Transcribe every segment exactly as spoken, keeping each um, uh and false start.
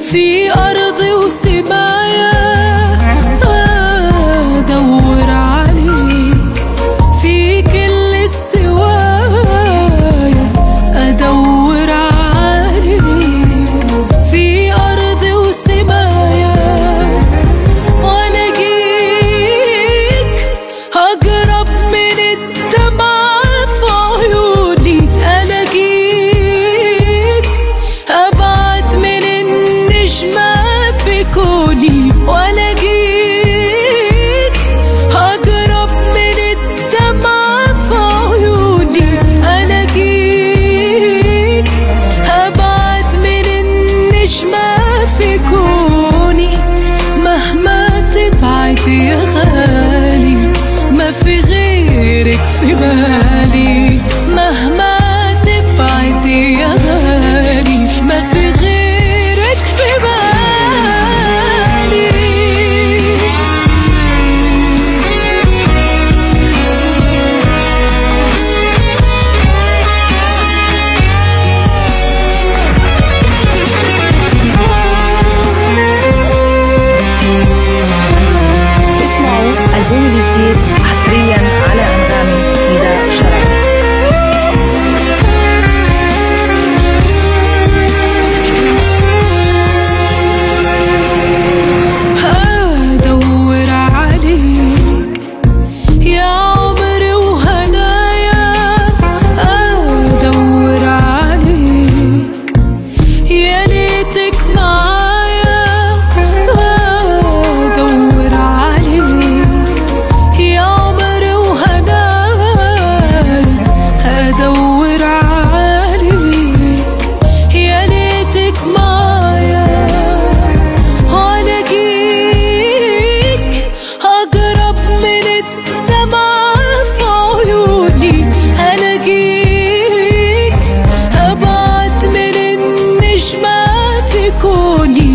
في أرضي وسمايا أدور عليك، في كل السوايا أدور عليك، في أرضي وسمايا وألاقيك أقرب من الدمعة في عيوني، ألاقيك أبعد من النجمة في كوني، وألاقيك أقرب من الدمعة في عيوني، ألاقيك أبعد من النجمة في كوني. مهما تبعد يا غالي ما في غيرك في بالي، مهما تبعد يا غالي ما في غيرك في بالي. اسمعوا ألبومي الجديد حصريا على أنغامي نداء شرف. أدور عليك يا عمري وهنايا، أدور عليك يا ليتك معايا، أدور عليك يا عمري وهنايا، أدور عليك يا ليتك معايا، وألاقيك أقرب من الدمعة في عيوني، ألاقيك أبعد من النجمة في كوني،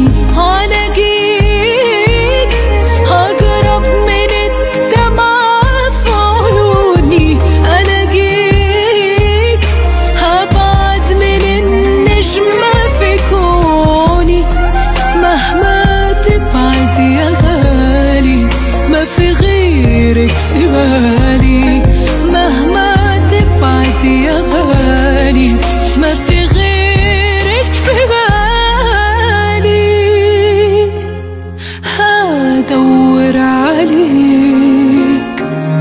ألاقيك أقرب من الدمعة في عيوني، ألاقيك أبعد من النجمة في كوني. مهما تبعد يا غالي ما في غيرك في بالي، مهما تبعد يا غالي ما في غيرك في بالي. هدور عليك،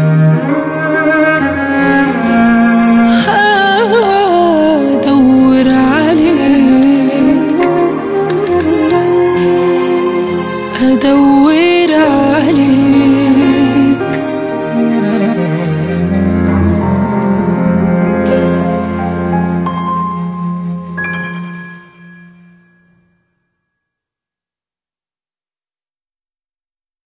هدور عليك، هدور عليك.